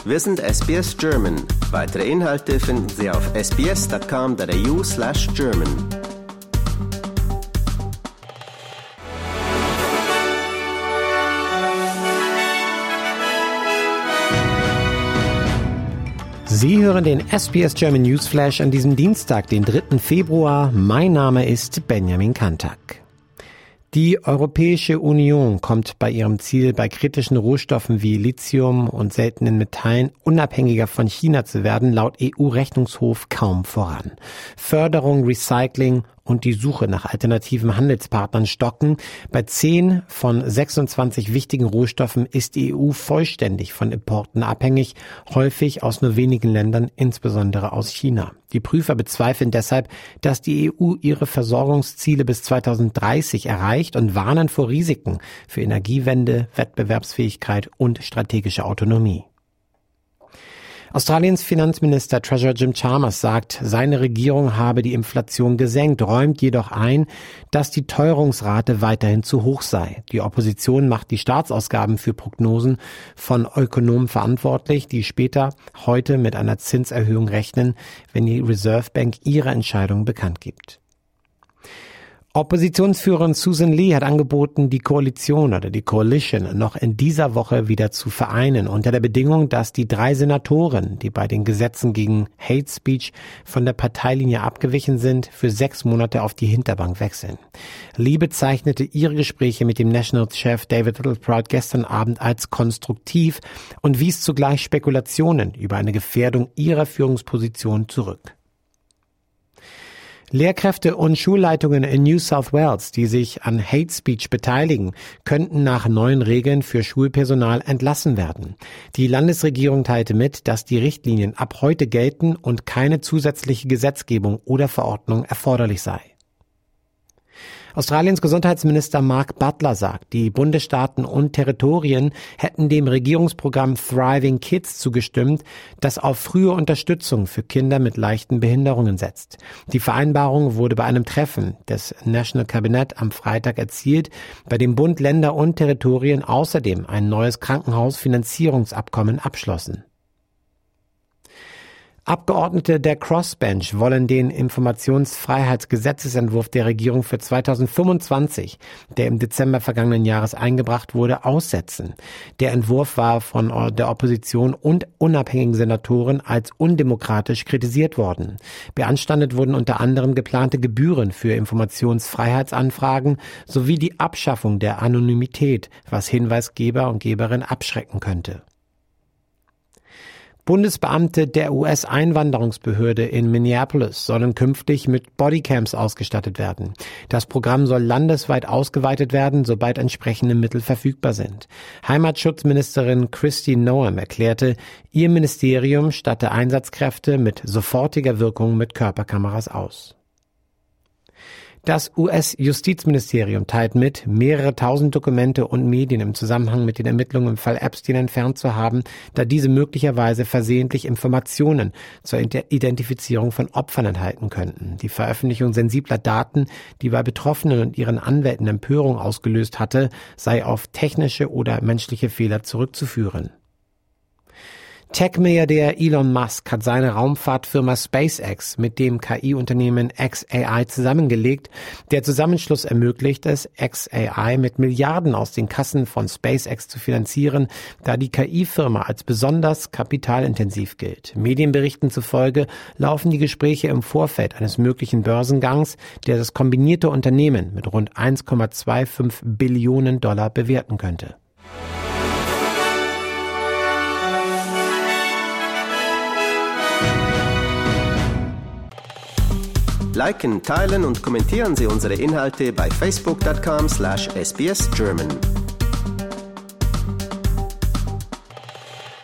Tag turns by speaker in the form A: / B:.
A: Wir sind SBS German. Weitere Inhalte finden Sie auf sbs.com.au/German.
B: Sie hören den SBS German Newsflash an diesem Dienstag, den 3. Februar. Mein Name ist Benjamin Kantak. Die Europäische Union kommt bei ihrem Ziel, bei kritischen Rohstoffen wie Lithium und seltenen Metallen unabhängiger von China zu werden, laut EU-Rechnungshof kaum voran. Förderung, Recycling und die Suche nach alternativen Handelspartnern stocken. Bei 10 von 26 wichtigen Rohstoffen ist die EU vollständig von Importen abhängig, häufig aus nur wenigen Ländern, insbesondere aus China. Die Prüfer bezweifeln deshalb, dass die EU ihre Versorgungsziele bis 2030 erreicht und warnen vor Risiken für Energiewende, Wettbewerbsfähigkeit und strategische Autonomie. Australiens Finanzminister Treasurer Jim Chalmers sagt, seine Regierung habe die Inflation gesenkt, räumt jedoch ein, dass die Teuerungsrate weiterhin zu hoch sei. Die Opposition macht die Staatsausgaben für Prognosen von Ökonomen verantwortlich, die später heute mit einer Zinserhöhung rechnen, wenn die Reserve Bank ihre Entscheidung bekannt gibt. Oppositionsführerin Susan Lee hat angeboten, die Koalition oder die Coalition noch in dieser Woche wieder zu vereinen, unter der Bedingung, dass die 3 Senatoren, die bei den Gesetzen gegen Hate Speech von der Parteilinie abgewichen sind, für 6 Monate auf die Hinterbank wechseln. Lee bezeichnete ihre Gespräche mit dem Nationals-Chef David Littleproud gestern Abend als konstruktiv und wies zugleich Spekulationen über eine Gefährdung ihrer Führungsposition zurück. Lehrkräfte und Schulleitungen in New South Wales, die sich an Hate Speech beteiligen, könnten nach neuen Regeln für Schulpersonal entlassen werden. Die Landesregierung teilte mit, dass die Richtlinien ab heute gelten und keine zusätzliche Gesetzgebung oder Verordnung erforderlich sei. Australiens Gesundheitsminister Mark Butler sagt, die Bundesstaaten und Territorien hätten dem Regierungsprogramm Thriving Kids zugestimmt, das auf frühe Unterstützung für Kinder mit leichten Behinderungen setzt. Die Vereinbarung wurde bei einem Treffen des National Cabinet am Freitag erzielt, bei dem Bund, Länder und Territorien außerdem ein neues Krankenhausfinanzierungsabkommen abschlossen. Abgeordnete der Crossbench wollen den Informationsfreiheitsgesetzesentwurf der Regierung für 2025, der im Dezember vergangenen Jahres eingebracht wurde, aussetzen. Der Entwurf war von der Opposition und unabhängigen Senatoren als undemokratisch kritisiert worden. Beanstandet wurden unter anderem geplante Gebühren für Informationsfreiheitsanfragen sowie die Abschaffung der Anonymität, was Hinweisgeber und Geberinnen abschrecken könnte. Bundesbeamte der US-Einwanderungsbehörde in Minneapolis sollen künftig mit Bodycams ausgestattet werden. Das Programm soll landesweit ausgeweitet werden, sobald entsprechende Mittel verfügbar sind. Heimatschutzministerin Kristi Noem erklärte, ihr Ministerium statte Einsatzkräfte mit sofortiger Wirkung mit Körperkameras aus. Das US-Justizministerium teilt mit, mehrere tausend Dokumente und Medien im Zusammenhang mit den Ermittlungen im Fall Epstein entfernt zu haben, da diese möglicherweise versehentlich Informationen zur Identifizierung von Opfern enthalten könnten. Die Veröffentlichung sensibler Daten, die bei Betroffenen und ihren Anwälten Empörung ausgelöst hatte, sei auf technische oder menschliche Fehler zurückzuführen. Tech-Milliardär Elon Musk hat seine Raumfahrtfirma SpaceX mit dem KI-Unternehmen xAI zusammengelegt. Der Zusammenschluss ermöglicht es, xAI mit Milliarden aus den Kassen von SpaceX zu finanzieren, da die KI-Firma als besonders kapitalintensiv gilt. Medienberichten zufolge laufen die Gespräche im Vorfeld eines möglichen Börsengangs, der das kombinierte Unternehmen mit rund 1,25 Billionen Dollar bewerten könnte.
A: Liken, teilen und kommentieren Sie unsere Inhalte bei facebook.com/sbsgerman.